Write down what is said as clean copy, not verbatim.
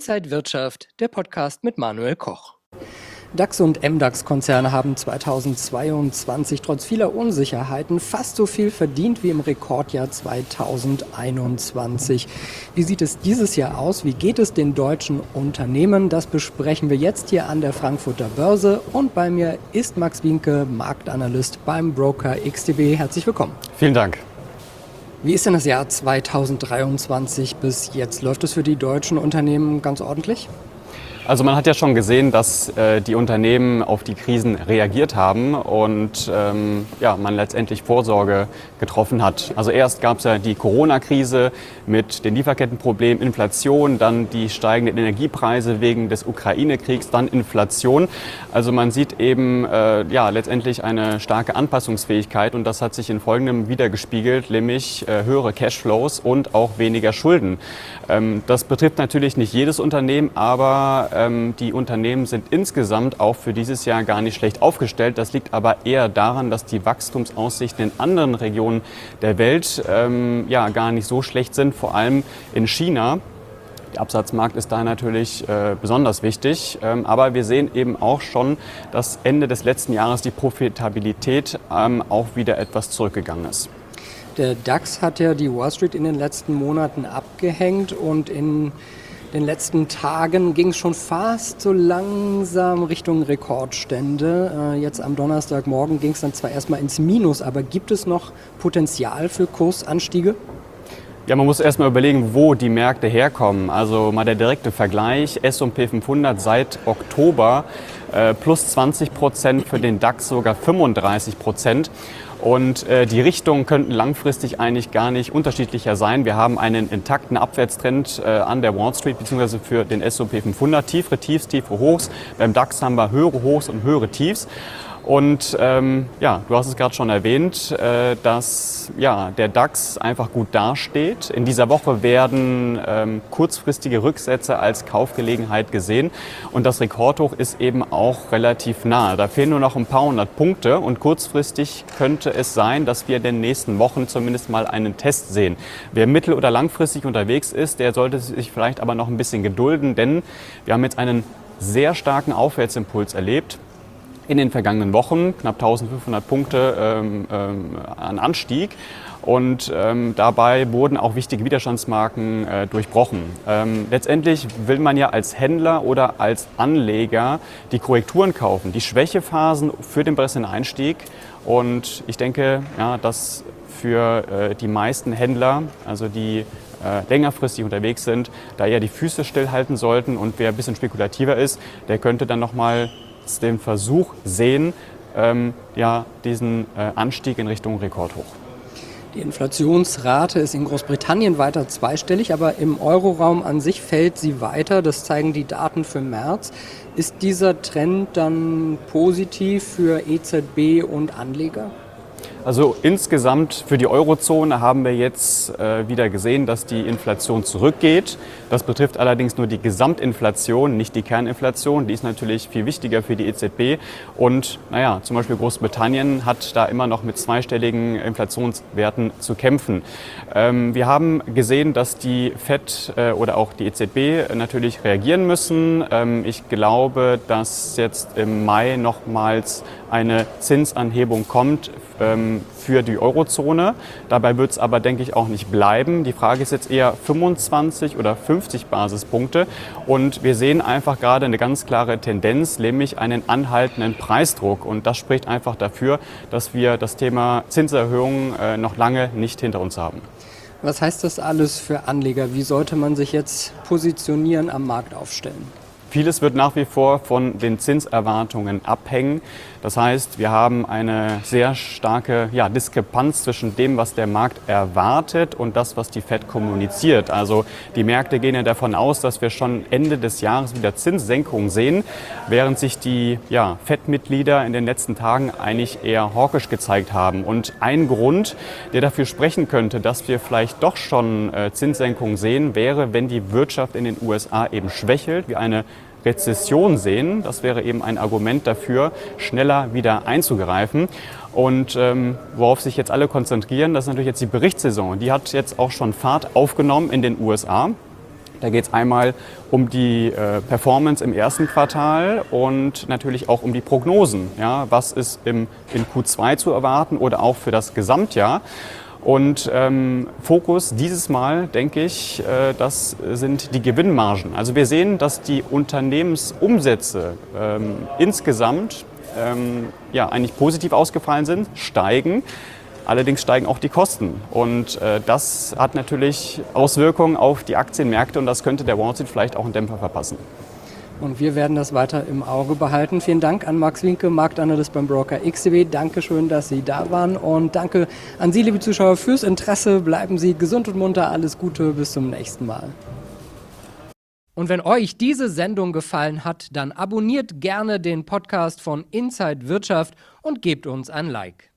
Inside Wirtschaft, der Podcast mit Manuel Koch. DAX und MDAX-Konzerne haben 2022 trotz vieler Unsicherheiten fast so viel verdient wie im Rekordjahr 2021. Wie sieht es dieses Jahr aus? Wie geht es den deutschen Unternehmen? Das besprechen wir jetzt hier an der Frankfurter Börse. Und bei mir ist Max Wienke, Marktanalyst beim Broker XTB. Herzlich willkommen. Vielen Dank. Wie ist denn das Jahr 2023 bis jetzt? Läuft es für die deutschen Unternehmen ganz ordentlich? Also man hat ja schon gesehen, dass die Unternehmen auf die Krisen reagiert haben und man letztendlich Vorsorge getroffen hat. Also erst gab es ja die Corona-Krise mit den Lieferkettenproblemen, Inflation, dann die steigenden Energiepreise wegen des Ukraine-Kriegs, dann Inflation. Also man sieht eben letztendlich eine starke Anpassungsfähigkeit und das hat sich in Folgendem wiedergespiegelt, nämlich höhere Cashflows und auch weniger Schulden. Das betrifft natürlich nicht jedes Unternehmen, aber die Unternehmen sind insgesamt auch für dieses Jahr gar nicht schlecht aufgestellt. Das liegt aber eher daran, dass die Wachstumsaussichten in anderen Regionen der Welt gar nicht so schlecht sind, vor allem in China. Der Absatzmarkt ist da natürlich besonders wichtig, aber wir sehen eben auch schon, dass Ende des letzten Jahres die Profitabilität auch wieder etwas zurückgegangen ist. Der DAX hat ja die Wall Street in den letzten Monaten abgehängt und in den letzten Tagen ging es schon fast so langsam Richtung Rekordstände. Jetzt am Donnerstagmorgen ging es dann zwar erstmal ins Minus, aber gibt es noch Potenzial für Kursanstiege? Ja, man muss erstmal überlegen, wo die Märkte herkommen. Also mal der direkte Vergleich, S&P 500 seit Oktober plus 20%, für den DAX sogar 35%. Und die Richtungen könnten langfristig eigentlich gar nicht unterschiedlicher sein. Wir haben einen intakten Abwärtstrend an der Wall Street bzw. für den S&P 500. Tiefere Tiefs, tiefere Hochs. Beim DAX haben wir höhere Hochs und höhere Tiefs. Und du hast es gerade schon erwähnt, dass der DAX einfach gut dasteht. In dieser Woche werden kurzfristige Rücksätze als Kaufgelegenheit gesehen und das Rekordhoch ist eben auch relativ nahe. Da fehlen nur noch ein paar hundert Punkte und kurzfristig könnte es sein, dass wir in den nächsten Wochen zumindest mal einen Test sehen. Wer mittel- oder langfristig unterwegs ist, der sollte sich vielleicht aber noch ein bisschen gedulden, denn wir haben jetzt einen sehr starken Aufwärtsimpuls erlebt. In den vergangenen Wochen knapp 1500 Punkte an Anstieg und dabei wurden auch wichtige Widerstandsmarken durchbrochen. Letztendlich will man ja als Händler oder als Anleger die Korrekturen kaufen, die Schwächephasen für den besseren Einstieg und ich denke, dass für die meisten Händler, also die längerfristig unterwegs sind, da eher die Füße stillhalten sollten und wer ein bisschen spekulativer ist, der könnte dann nochmal den Versuch sehen, diesen Anstieg in Richtung Rekordhoch. Die Inflationsrate ist in Großbritannien weiter zweistellig, aber im Euroraum an sich fällt sie weiter. Das zeigen die Daten für März. Ist dieser Trend dann positiv für EZB und Anleger? Also insgesamt für die Eurozone haben wir jetzt wieder gesehen, dass die Inflation zurückgeht. Das betrifft allerdings nur die Gesamtinflation, nicht die Kerninflation. Die ist natürlich viel wichtiger für die EZB. Und zum Beispiel Großbritannien hat da immer noch mit zweistelligen Inflationswerten zu kämpfen. Wir haben gesehen, dass die FED oder auch die EZB natürlich reagieren müssen. Ich glaube, dass jetzt im Mai nochmals eine Zinsanhebung kommt für die Eurozone. Dabei wird es aber, denke ich, auch nicht bleiben. Die Frage ist jetzt eher 25 oder 50 Basispunkte. Und wir sehen einfach gerade eine ganz klare Tendenz, nämlich einen anhaltenden Preisdruck. Und das spricht einfach dafür, dass wir das Thema Zinserhöhungen noch lange nicht hinter uns haben. Was heißt das alles für Anleger? Wie sollte man sich jetzt positionieren, am Markt aufstellen? Vieles wird nach wie vor von den Zinserwartungen abhängen. Das heißt, wir haben eine sehr starke Diskrepanz zwischen dem, was der Markt erwartet und das, was die FED kommuniziert. Also die Märkte gehen ja davon aus, dass wir schon Ende des Jahres wieder Zinssenkungen sehen, während sich die FED-Mitglieder in den letzten Tagen eigentlich eher hawkisch gezeigt haben. Und ein Grund, der dafür sprechen könnte, dass wir vielleicht doch schon Zinssenkungen sehen, wäre, wenn die Wirtschaft in den USA eben schwächelt, wir eine Rezession sehen. Das wäre eben ein Argument dafür, schneller wieder einzugreifen. Und worauf sich jetzt alle konzentrieren, das ist natürlich jetzt die Berichtssaison. Die hat jetzt auch schon Fahrt aufgenommen in den USA. Da geht es einmal um die Performance im ersten Quartal und natürlich auch um die Prognosen. Ja, was ist in Q2 zu erwarten oder auch für das Gesamtjahr? Und Fokus dieses Mal, denke ich, das sind die Gewinnmargen. Also wir sehen, dass die Unternehmensumsätze insgesamt eigentlich positiv ausgefallen sind, steigen. Allerdings steigen auch die Kosten und das hat natürlich Auswirkungen auf die Aktienmärkte und das könnte der Wall Street vielleicht auch einen Dämpfer verpassen. Und wir werden das weiter im Auge behalten. Vielen Dank an Max Winke, Marktanalyst beim Broker XTB. Dankeschön, dass Sie da waren und danke an Sie, liebe Zuschauer, fürs Interesse. Bleiben Sie gesund und munter. Alles Gute, bis zum nächsten Mal. Und wenn euch diese Sendung gefallen hat, dann abonniert gerne den Podcast von Inside Wirtschaft und gebt uns ein Like.